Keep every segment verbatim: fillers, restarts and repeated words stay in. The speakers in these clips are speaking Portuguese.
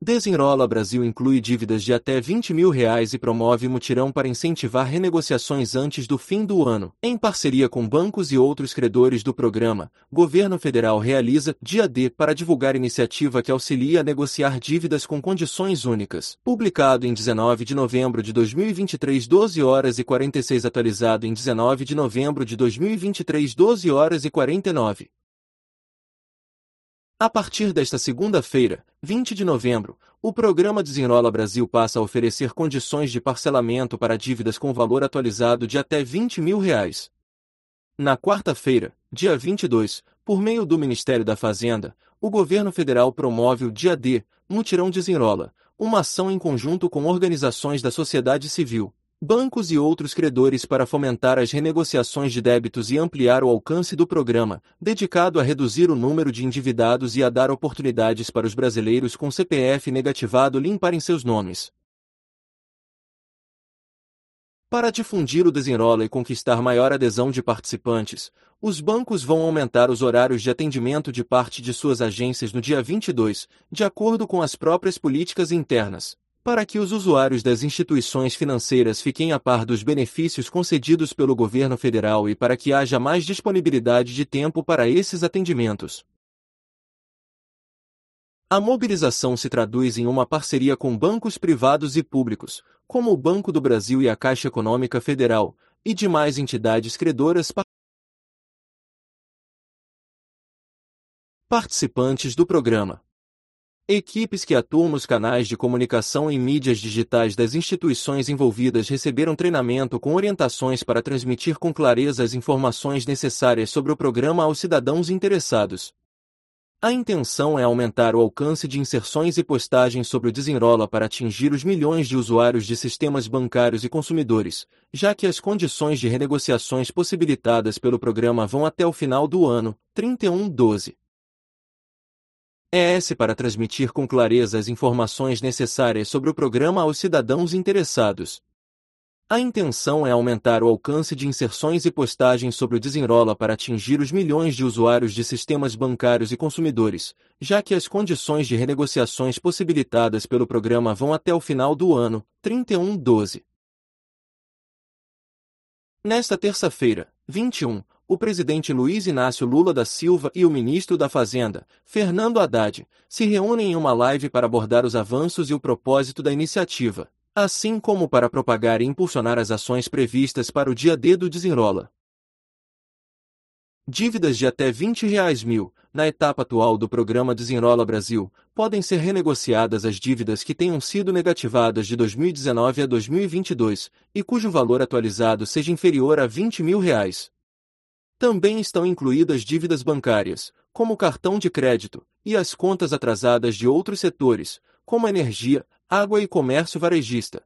Desenrola Brasil inclui dívidas de até vinte mil reais e promove mutirão para incentivar renegociações antes do fim do ano. Em parceria com bancos e outros credores do programa, Governo Federal realiza Dia D para divulgar iniciativa que auxilia a negociar dívidas com condições únicas. Publicado em dezenove de novembro de dois mil e vinte e três, doze horas e quarenta e seis, atualizado em dezenove de novembro de dois mil e vinte e três, doze horas e quarenta e nove. A partir desta segunda-feira, vinte de novembro, o programa Desenrola Brasil passa a oferecer condições de parcelamento para dívidas com valor atualizado de até vinte mil reais. Na quarta-feira, dia vinte e dois, por meio do Ministério da Fazenda, o governo federal promove o Dia D, Mutirão Desenrola, uma ação em conjunto com organizações da sociedade civil, bancos e outros credores para fomentar as renegociações de débitos e ampliar o alcance do programa, dedicado a reduzir o número de endividados e a dar oportunidades para os brasileiros com C P F negativado limparem seus nomes. Para difundir o Desenrola e conquistar maior adesão de participantes, os bancos vão aumentar os horários de atendimento de parte de suas agências no dia vinte e dois, de acordo com as próprias políticas internas, para que os usuários das instituições financeiras fiquem a par dos benefícios concedidos pelo governo federal e para que haja mais disponibilidade de tempo para esses atendimentos. A mobilização se traduz em uma parceria com bancos privados e públicos, como o Banco do Brasil e a Caixa Econômica Federal, e demais entidades credoras participantes do programa. Equipes que atuam nos canais de comunicação e mídias digitais das instituições envolvidas receberam treinamento com orientações para transmitir com clareza as informações necessárias sobre o programa aos cidadãos interessados. A intenção é aumentar o alcance de inserções e postagens sobre o Desenrola para atingir os milhões de usuários de sistemas bancários e consumidores, já que as condições de renegociações possibilitadas pelo programa vão até o final do ano, trinta e um de doze. É esse para transmitir com clareza as informações necessárias sobre o programa aos cidadãos interessados. A intenção é aumentar o alcance de inserções e postagens sobre o Desenrola para atingir os milhões de usuários de sistemas bancários e consumidores, já que as condições de renegociações possibilitadas pelo programa vão até o final do ano, trinta e um de doze. Nesta terça-feira, vinte e um, o presidente Luiz Inácio Lula da Silva e o ministro da Fazenda, Fernando Haddad, se reúnem em uma live para abordar os avanços e o propósito da iniciativa, assim como para propagar e impulsionar as ações previstas para o Dia D do Desenrola. Dívidas de até vinte reais mil, na etapa atual do programa Desenrola Brasil, podem ser renegociadas as dívidas que tenham sido negativadas de dois mil e dezenove a dois mil e vinte e dois, e cujo valor atualizado seja inferior a vinte mil reais. Também estão incluídas dívidas bancárias, como o cartão de crédito, e as contas atrasadas de outros setores, como energia, água e comércio varejista.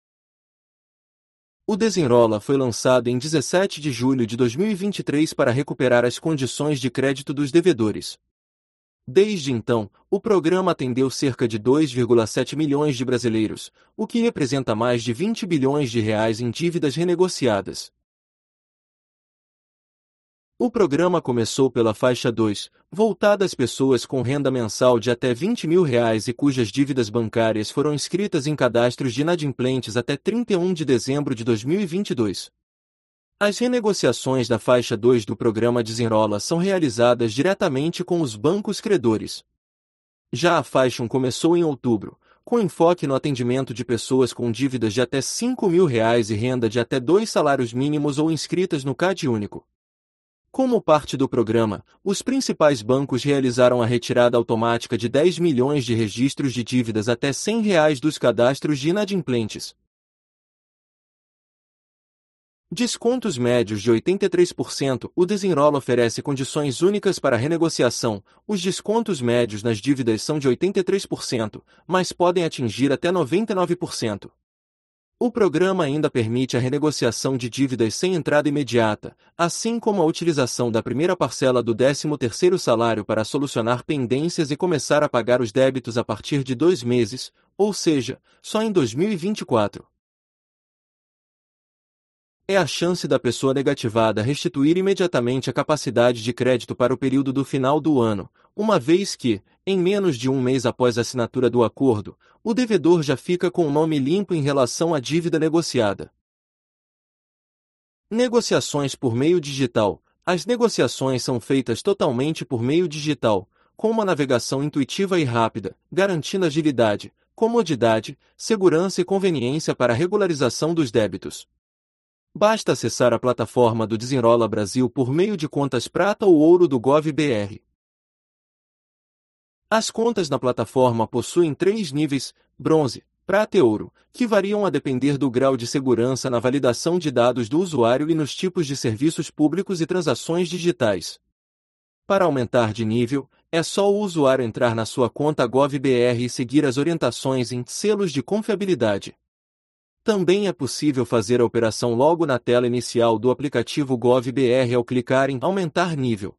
O Desenrola foi lançado em dezessete de julho de dois mil e vinte e três para recuperar as condições de crédito dos devedores. Desde então, o programa atendeu cerca de dois vírgula sete milhões de brasileiros, o que representa mais de vinte bilhões de reais em dívidas renegociadas. O programa começou pela faixa dois, voltada às pessoas com renda mensal de até vinte mil reais e cujas dívidas bancárias foram inscritas em cadastros de inadimplentes até trinta e um de dezembro de dois mil e vinte e dois. As renegociações da faixa dois do programa Desenrola são realizadas diretamente com os bancos credores. Já a faixa um começou em outubro, com enfoque no atendimento de pessoas com dívidas de até cinco mil reais e renda de até dois salários mínimos ou inscritas no CAD único. Como parte do programa, os principais bancos realizaram a retirada automática de dez milhões de registros de dívidas até cem reais dos cadastros de inadimplentes. Descontos médios de oitenta e três por cento. O Desenrola oferece condições únicas para renegociação. Os descontos médios nas dívidas são de oitenta e três por cento, mas podem atingir até noventa e nove por cento. O programa ainda permite a renegociação de dívidas sem entrada imediata, assim como a utilização da primeira parcela do décimo terceiro salário para solucionar pendências e começar a pagar os débitos a partir de dois meses, ou seja, só em dois mil e vinte e quatro. É a chance da pessoa negativada restituir imediatamente a capacidade de crédito para o período do final do ano, uma vez que, em menos de um mês após a assinatura do acordo, o devedor já fica com o nome limpo em relação à dívida negociada. Negociações por meio digital. As negociações são feitas totalmente por meio digital, com uma navegação intuitiva e rápida, garantindo agilidade, comodidade, segurança e conveniência para a regularização dos débitos. Basta acessar a plataforma do Desenrola Brasil por meio de contas prata ou ouro do Gov.br. As contas na plataforma possuem três níveis, bronze, prata e ouro, que variam a depender do grau de segurança na validação de dados do usuário e nos tipos de serviços públicos e transações digitais. Para aumentar de nível, é só o usuário entrar na sua conta Gov.br e seguir as orientações em selos de confiabilidade. Também é possível fazer a operação logo na tela inicial do aplicativo Gov.br ao clicar em Aumentar nível.